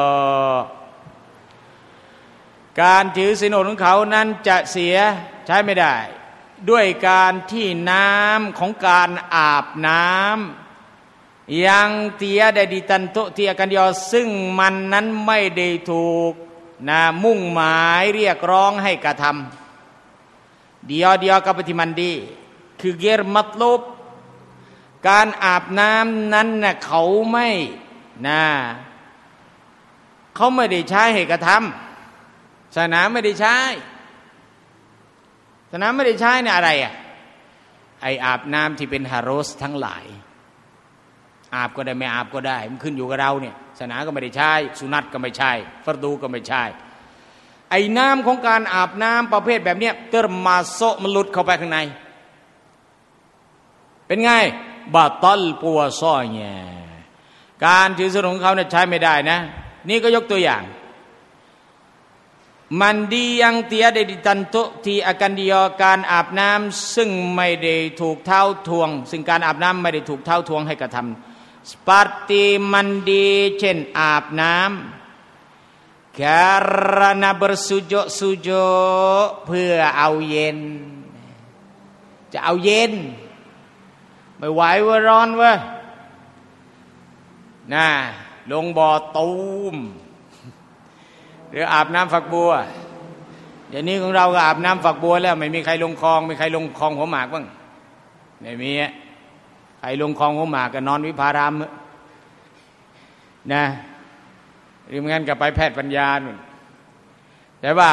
การถือศีลของเขานั้นจะเสียใช้ไม่ได้ด้วยการที่น้ำของการอาบน้ำยังเตียได้ดิตันตุที่อากันเดียวซึ่งมันนั้นไม่ได้ถูกมุ่งหมายเรียกร้องให้กระทำเดียวกับปฏิมันดีคือเกรมัตลุบการอาบน้ำนั้นน่ะเขาไม่ได้ใช้ให้กระทำศาสนาไม่ได้ใช้ศาสนาไม่ได้ใช้เนี่ยอะไรอาบน้ำที่เป็นฮารอสทั้งหลายอาบก็ได้ไม่อาบก็ได้มันขึ้นอยู่กับเราเนี่ยศาสนาก็ไม่ได้ใช้สุนัตก็ไม่ใช่ฟัรดูก็ไม่ใช่น้ำของการอาบน้ำประเภทแบบเนี้ยเติมมาโซมันหลุดเข้าไปข้างในเป็นไงบาตัลปัวซ้อยเนี่ยการถือศีลของเขาเนี่ยใช้ไม่ได้นะนี่ก็ยกตัวอย่างมันดียังเตียได้ดิตันโตที่อาการเดียวการอาบน้ำซึ่งไม่ได้ถูกเท้าทวงซึ่งการอาบน้ำไม่ได้ถูกเท้าทวงให้กระทำสปาร์ติมันดีเช่นอาบน้ำkarena bersujudเพื่อเอาเย็นจะเอาเย็นไม่ไหวว่าร้อนเว้ยลงบ่อตูมหรืออาบน้ำฝักบัวเดี๋ยวนี้ของเราก็อาบน้ำฝักบัวแล้วไม่มีใครลงคลองไม่ใครลงคลองหัวหมากบ้างไม่มีใครลงคลองหัวหมากก็นอนวิภารามนะหรือไม่งั้นก็ไปแพทย์ปัญญาหนุนแต่ว่า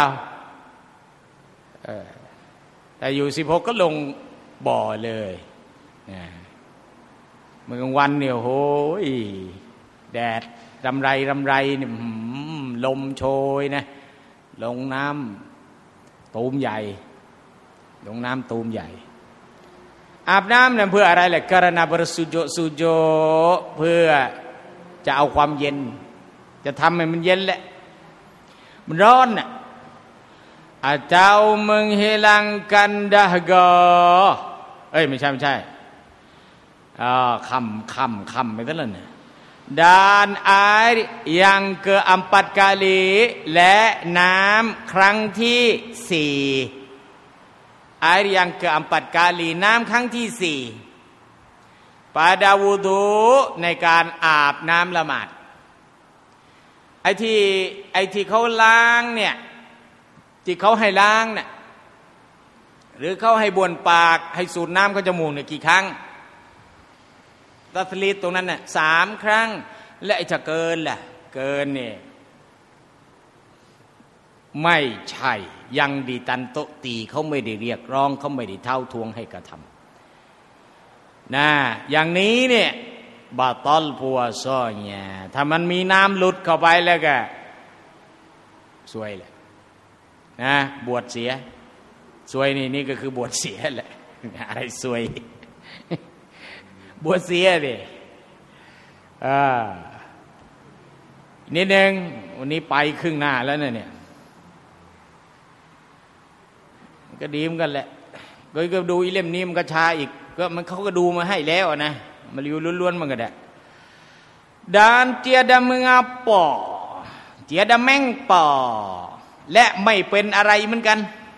แต่อยู่16ก็ลงบ่อเลยนะเมื่อกลางวันเนี่ยโหยแดดรำไรเนี่ยลมโชยนะลงน้ำตูมใหญ่ลงน้ำตูมใหญ่อาบน้ำเนี่ยเพื่ออะไรแหละกรณาบริสุโจเพื่อจะเอาความเย็นจะทำให้มันเย็นแหละมันร้อนน่ะatau menghilangkan dahaga ไม่ใช่คำไปซะแล้วเนี่ย dan air yang keempat kali และน้ำครั้งที่4 air yang keempat kali น้ำครั้งที่4 pada wudu ในการอาบน้ำละหมาดไอ้ที่เขาล้างเนี่ยที่เขาให้ล้างน่ะหรือเขาให้บ้วนปากให้สูดน้ำเข้าจมูกเนี่ยกี่ครั้งตัสลีตรงนั้นน่ะ3 ครั้งและไอ้จะเกินล่ะเกินเนี่ยไม่ใช่ยังดีตันโตตีเขาไม่ได้เรียกร้องเขาไม่ได้เท่าทวงให้กระทำนะอย่างนี้เนี่ยบาตอลพัวซ้อเนี่ยถ้ามันมีน้ำหลุดเข้าไปแล้วก็ซวยแหละนะบวชเสียซวยนี่ก็คือบวชเสียแหละอะไรซวยบวชเสียดินิดนึงวันนี้ไปครึ่งหน้าแล้วเนี่ยก็ดีเหมือนกันแหละก็ดูอีเล่มนี้มันก็ช้าอีกก็มันเขาก็ดูมาให้แล้วนะมันรีวิวล้วนๆมันก็ได้ dan tiada mengapa tiada mengapaและไม่เป็นอะไรเหมือนกัน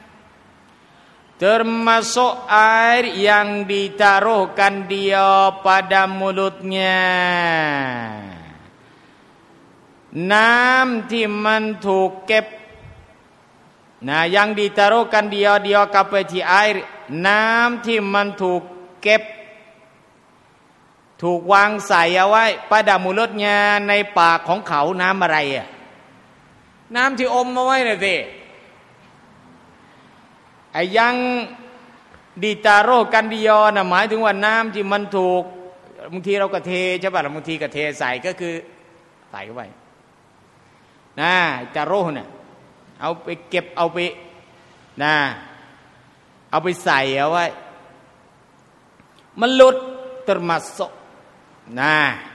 termasuk air yang ditaruhkan dia pada mulutnya น้ำที่มันถูกเก็บนะยัง ditaruhkan dia kapeti air น้ำที่มันถูกเก็บถูกวางใส่เอาไว้ pada mulutnya ในปากของเขาน้ำอะไรอ่ะน้ำที่อมเอาไว้น่ะสิไอ้ยังดิตาโรกันดิยอน่ะหมายถึงว่าน้ำที่มันถูกบางทีเราก็เทใช่ป่ะบางทีก็เทใส่ก็คือใส่เข้าไปนะจาโรน่ะเอาไปเก็บเอาไปนะเอาไปใส่เอาไว้มันหลุดtermasukนะ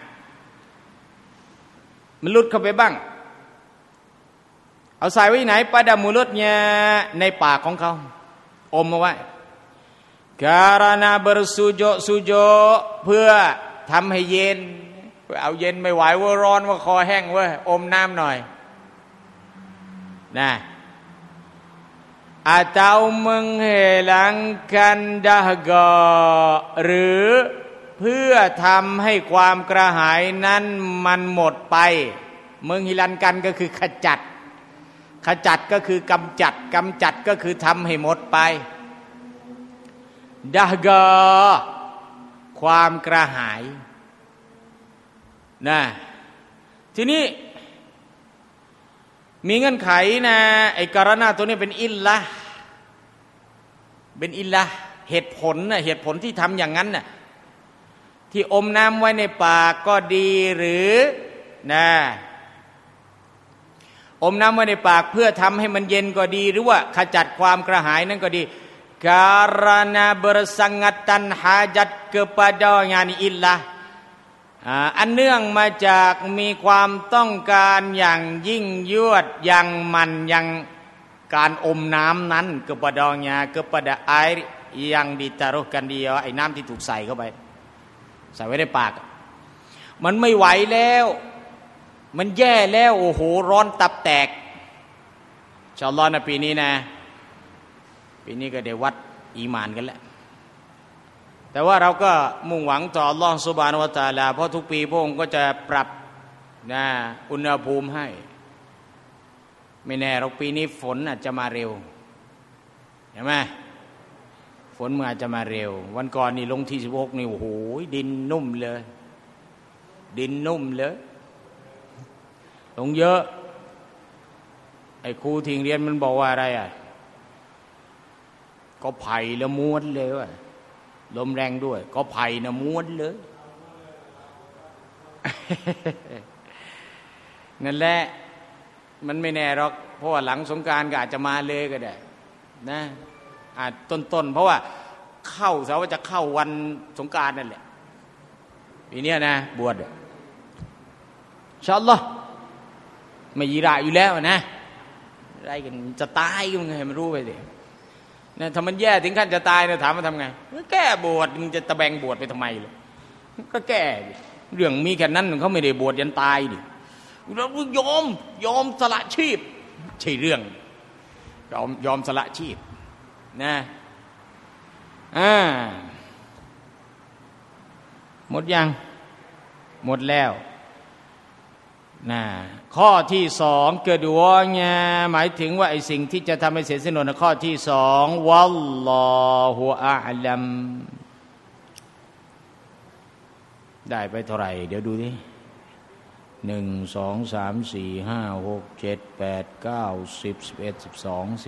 มันหลุดเข้าไปบ้างเอาใส่ไว้ไหนpada mulutnyaในปากของเขาอมเอาไว้karena bersujud เพื่อทำให้เย็นเอาเย็นไม่ไหวว่าร้อนว่าคอแห้งเว้ยอมน้ำหน่อยนะ atau menghilangkan dahaga หรือเพื่อทำให้ความกระหายนั้นมันหมดไปmenghilangkanก็คือขจัดก็คือกำจัดก็คือทำให้หมดไปดะกะความกระหายนะทีนี้มีเงื่อนไขนะไอ้กรณะตัวนี้เป็นอิลละเหตุผลที่ทำอย่างนั้นน่ะที่อมน้ำไว้ในปากก็ดีหรือนะอมน้ำไว้ในปากเพื่อทำให้มันเย็นก็ดีหรือว่าขจัดความกระหายนั่นก็ดีkarena bersangatan hajat kepadanya ni illah อันเนื่องมาจากมีความต้องการอย่างยิ่งยวดอย่างมันอย่างการอมน้ำนั้น kepadanya kepada air yang ditaruhkan dia ไอ้น้ำที่ถูกใส่เข้าไปใส่ไว้ในปากมันไม่ไหวแล้วมันแย่แล้วโอ้โหร้อนตับแตกอินชาอัลลอฮ์นะปีนี้นะปีนี้ก็ได้วัดอีหม่านกันแล้วแต่ว่าเราก็มุ่งหวังต่ออัลลอฮ์ซุบฮานะฮูวะตะอาลาเพราะทุกปีพระองค์ก็จะปรับนะอุณหภูมิให้ไม่แน่เราปีนี้ฝนอาจจะมาเร็วไหมฝนมันอาจจะมาเร็ววันก่อนนี่ลงที่16นี่โอ้โหดินนุ่มเลยดินนุ่มเลยลงเยอะไอ้ครูทิ้งเรียนมันบอกว่าอะไรอ่ะก็ไผ่ละม้วนเลยว่ะลมแรงด้วยก็ไผ่นะม้วนเลย นั่นแหละมันไม่แน่หรอกเพราะว่าหลังสงกรานต์ก็อาจจะมาเลยก็ได้นะอาจต้นเพราะว่าเข้าเสาว่าจะเข้าวันสงกรานต์นั่นแหละปีนี้นะบวชอินชาอัลลอฮ์ไม่ยีระอยู่แล้วนะอะไรกันจะตายก็มึงให้มันรู้ไปสินะถ้ามันแย่ถึงขั้นจะตายเนี่ยถามมาทำไงแก้บวชมึงจะตะแบงบวชไปทำไมล่ะก็แก้เรื่องมีแค่นั้นเขาไม่ได้บวชยันตายดิเรายอมสละชีพใช่เรื่องยอมสละชีพนะหมดยังหมดแล้วนะข้อที่สองเกิดวะเนี่ยหมายถึงว่าไอ้สิ่งที่จะทำให้เสร็จสิ้นในข้อที่สองวัลลอฮุอาลัมได้ไปเท่าไหร่เดี๋ยวดูดิ1 2 3 4 5 6 7 8 9 10 11 12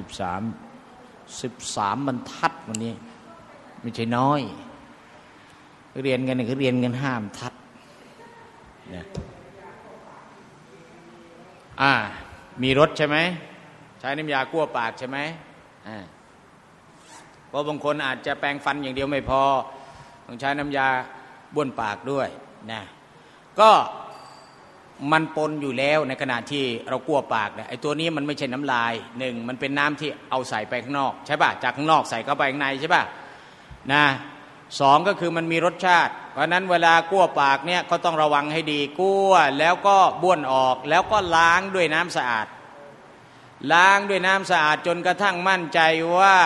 13บรรทัดวันนี้ไม่ใช่น้อยเรียนกันคือเรียนกัน5 บรรทัดเนี่ยมีรถใช่ไหมใช้น้ำยากั้วปากใช่ไหมเพราะบางคนอาจจะแปรงฟันอย่างเดียวไม่พอต้องใช้น้ำยาบ้วนปากด้วยนะก็มันปนอยู่แล้วในขณะที่เรากั้วปากเนี่ยไอ้ตัวนี้มันไม่ใช่น้ำลาย1มันเป็นน้ำที่เอาใส่ไปข้างนอกใช่ป่ะจากข้างนอกใส่เข้าไปข้างในใช่ป่ะนะ2ก็คือมันมีรสชาติเพราะนั้นเวลากั้วปากเนี่ยก็ต้องระวังให้ดีกั้วแล้วก็บ้วนออกแล้วก็ล้างด้วยน้ำสะอาดล้างด้วยน้ำสะอาดจนกระทั่งมั่นใจว่า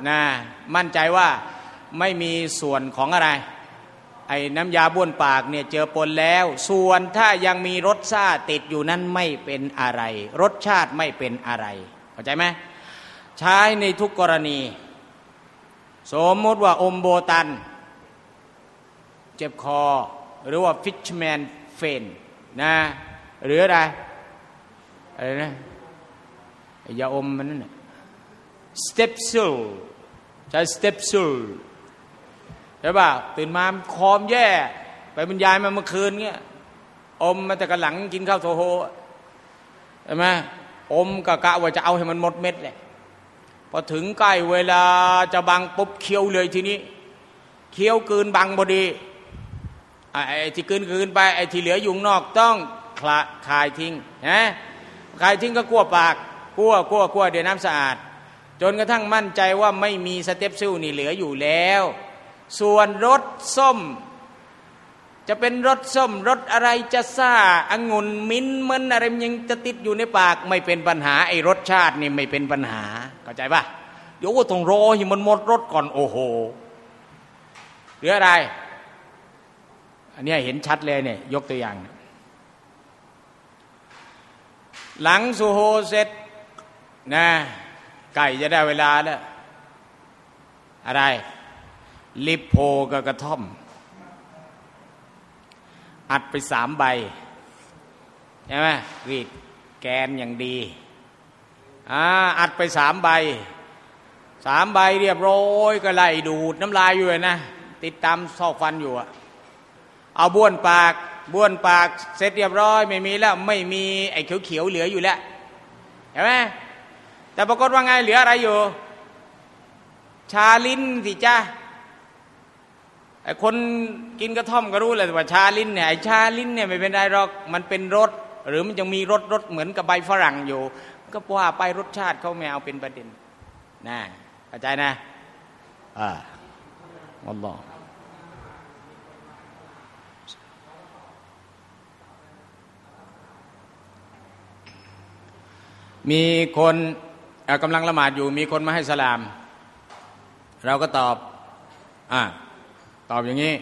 ไม่มีส่วนของอะไรไอ้น้ำยาบ้วนปากเนี่ยเจอปนแล้วส่วนถ้ายังมีรสชาติติดอยู่นั้นไม่เป็นอะไรรสชาติไม่เป็นอะไรเข้าใจไหมใช้ในทุกกรณีสมมติว่าอมโบตันเจ็บคอหรือว่าฟิชแมนเฟนนะหรืออะไรนะยาอมมันนั่นสเตปซูลใช้สเตปซูลใช่ป่ะตื่นมาคอมแย่ไปบรรยายมาเมื่อคืนเงี้ยอมมาแต่กระหลังกินข้าวโซโฮใช่ไหมอมกะว่าจะเอาให้มันหมดเม็ดเลยพอถึงใกล้เวลาจะบังปุ๊บเคี้ยวเลยทีนี้เคี้ยวกืนบังพอดีไอ้ที่กืนไปไอ้ที่เหลืออยู่นอกต้องคายทิ้งนะคายทิ้งก็กั้วปากกั้วเดี๋ยวน้ำสะอาดจนกระทั่งมั่นใจว่าไม่มีสเต็ปซิลนี่เหลืออยู่แล้วส่วนรสส้มจะเป็นรสส้มรสอะไรจะซ่าองุ่นมิ้นมันอะไรยังจะติดอยู่ในปากไม่เป็นปัญหาไอ้รสชาตินี่ไม่เป็นปัญหาเข้าใจป่ะเดี๋ยวก็ต้องรอให้มันหมดรสก่อนโอ้โหหรืออะไรอันนี้เห็นชัดเลยเนี่ยยกตัวอย่างหลังสุโฮเสร็จนะไก่จะได้เวลาแล้วอะไรลิปโพกับกระท่อมอัดไป3 ใบใช่ไหมรีดแกนอย่างดีอัดไป3 ใบเรียบร้อยก็ไล่ดูดน้ำลายอยู่นะติดตามซอกฟันอยู่เอาบ้วนปากเสร็จเรียบร้อยไม่มีแล้วไม่มีไอ้เขียวๆเหลืออยู่แล้วเห็นไหมแต่ปรากฏว่าไงเหลืออะไรอยู่ชาลิ้นสิจ้าไอ้คนกินกระท่อมก็รู้เลยว่าชาลิ้นเนี่ยไอ้ชาลิ้นเนี่ยไม่เป็นไรหรอกมันเป็นรสหรือมันจะมีรสเหมือนกับใบฝรั่งอยู่ก็ว่าไปรสชาติเขาไม่เอาเป็นประเด็นนะเข้าใจนะอัลลอฮ์มีคนกำลังละหมาดอยู่มีคนมาให้สลามเราก็ตอบอย่างนี้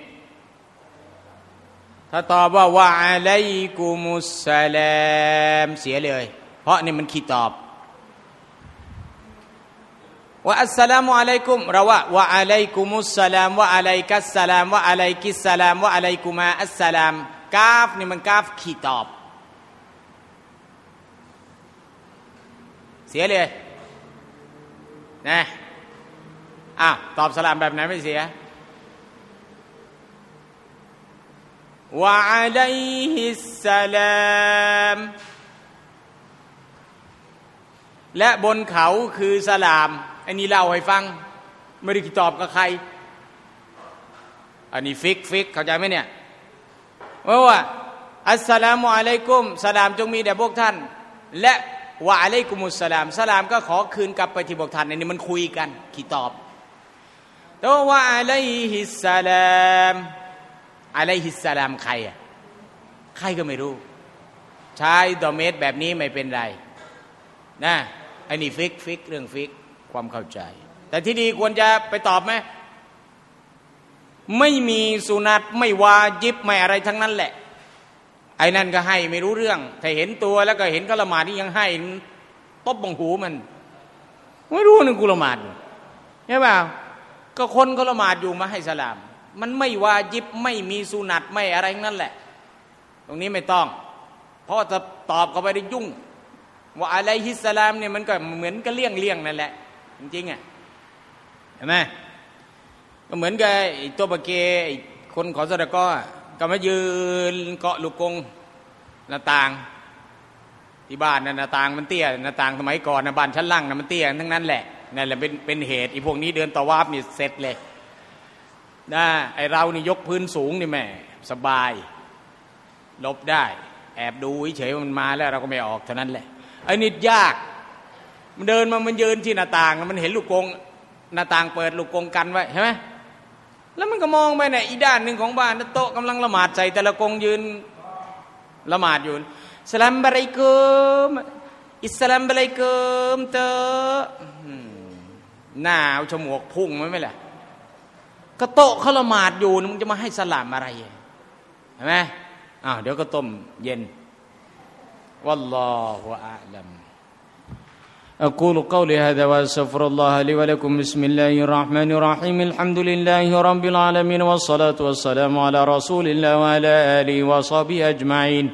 ถ้าตอบว่าวะอะลัยกุมุสสลามเสียเลยเพราะนี่มันขี้ตอบวะอัสสลามุอะลัยกุมเราวะอะลัยกุมุสสลามวะอะลัยกัสสลามวะอะลัยกิสสลามวะอะลัยกุมาอัสสลามกาฟนี่มันกาฟขีตอบเสียเลยนะตอบสลามแบบไหนไม่เสียวะอะลัยฮิสสลามและบนเขาคือสลามอันนี้เล่าให้ฟังไม่ได้ตอบกับใครอันนี้ฟิกเข้าใจไหมเนี่ยว่าอัสสลามุอะลัยกุมสลามจงมีแด่พวกท่านและวะอะลัยกุมุสสลามสลามก็ขอคืนกลับไปที่พวกท่านอันนี้มันคุยกันขีตอบตัววะอะลัยฮิสสลามอะลัยฮิสสลามใครใครก็ไม่รู้ใช้ดอเมสแบบนี้ไม่เป็นไรนะอันนี้ฟิกเรื่องฟิกความเข้าใจแต่ที่ดีควรจะไปตอบไหมไม่มีสุนัตไม่วาญิบไม่อะไรทั้งนั้นแหละไอ้นั่นก็ให้ไม่รู้เรื่องถ้าเห็นตัวแล้วก็เห็นก็ละหมาดที่ยังให้ตบบังหูมันไม่รู้นึงกูละหมาดใช่เปล่าก็คนก็ละหมาดอยู่มาให้สลามมันไม่วาญิบไม่มีสุนัตไม่อะไรทั้งนั้นแหละตรงนี้ไม่ต้องเพราะจะตอบก็ไปได้ยุ่งว่าอะลัยฮิสสลามเนี่ยมันก็เหมือนกับเลี่ยงนั่นแหละจริงๆเห็นไหมก็เหมือนกับไอ้ตัวบะเกไอ้คนขอซะดะกอก็มายืนเกาะลูกกงหน้าต่างที่บ้านหน้าต่างมันเตี้ยหน้าต่างสมัยก่อนนะบ้านชั้นล่างนะมันเตี้ยทั้งนั้นแหละนั่นแหละเป็นเหตุไอ้พวกนี้เดินตะวาฟนี่เสร็จเลยนะไอ้เรานี่ยกพื้นสูงนี่แม่สบายหลบได้แอบดูเฉยๆมันมาแล้วเราก็ไม่ออกเท่านั้นแหละไอ้นี่ยากมันเดินมามันยืนที่หน้าต่างมันเห็นลูกกงหน้าต่างเปิดลูกกงกันไว้ใช่ไหมแล้วมันก็มองไปเนี่ยอีด้านหนึ่งของบ้านโต๊ะกำลังละหมาดใส่แต่ละกงยืนละหมาดอยู่สลามบะลัยกุมอิสลามบะลัยกุมเตอหน้าเอาฉมวกพุ่งไหมล่ะก็โต๊ะเขาละหมาดอยู่มึงจะมาให้สลามอะไรเห็นไหมเดี๋ยวก็ต้มเย็นوالله أعلم أقول قولي هذا وأستغفر الله لي ولكم بسم الله الرحمن الرحيم الحمد لله رب العالمين والصلاة والسلام على رسول الله وعلى آله وصحبه أجمعين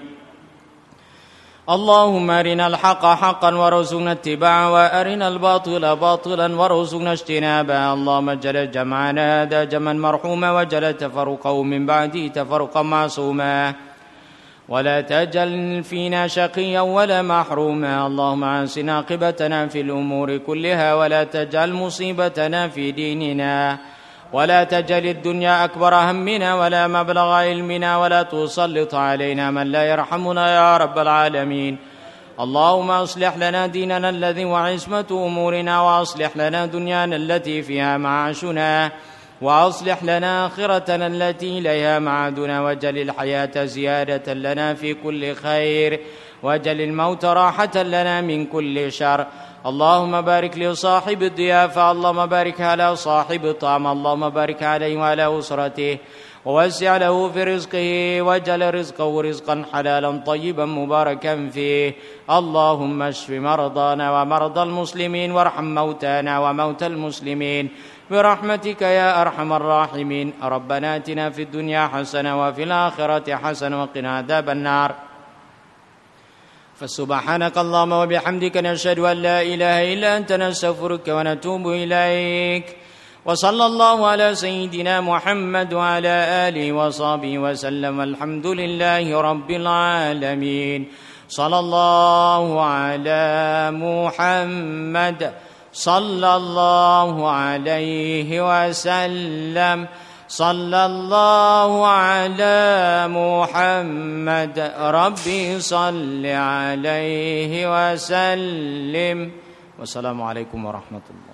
اللهم أرنا الحق حقا وارزقنا اتباعه وأرنا الباطل باطلا وارزقنا اجتنابه اللهم اجعل جمعنا هذا جمعا مرحوما واجعل تفرقه من بعده تفرقا معصوما ولا تجعل فينا شقيا ولا محروما اللهم أحسن عاقبتنا في الأمور كلها ولا تجعل مصيبتنا في ديننا ولا تجعل الدنيا أكبر همنا ولا مبلغ علمنا ولا تسلط علينا من لا يرحمنا يا رب العالمين اللهم أصلح لنا ديننا الذي وعصمة أمورنا وأصلح لنا دنيانا التي فيها معاشنا وأصلح لنا آخرتنا التي إليها معادنا واجعل الحياة زيادة لنا في كل خير واجعل الموت راحة لنا من كل شر اللهم بارك لصاحب الضيافة اللهم بارك على صاحب الطعام اللهم بارك عليه وعلى أسرته ووسع له في رزقه واجعل رزقه رزقا حلالا طيبا مباركا فيه اللهم اشف مرضانا ومرضى المسلمين وارحم موتانا وموتى المسلمين برحمتك يا أرحم الراحمين ربنا آتنا في الدنيا حسنة وفي الآخرة حسنة وقنا عذاب النار فسبحانك اللهم وبحمدك نشهد أن لا إله إلا أنت نستغفرك ونتوب إليك وصلى الله على سيدنا محمد وعلى آله وصحبه وسلم الحمد لله رب العالمين صلى الله على محمد صلى الله عليه وسلم صلى الله على محمد ربي صل عليه وسلم والسلام عليكم ورحمة الله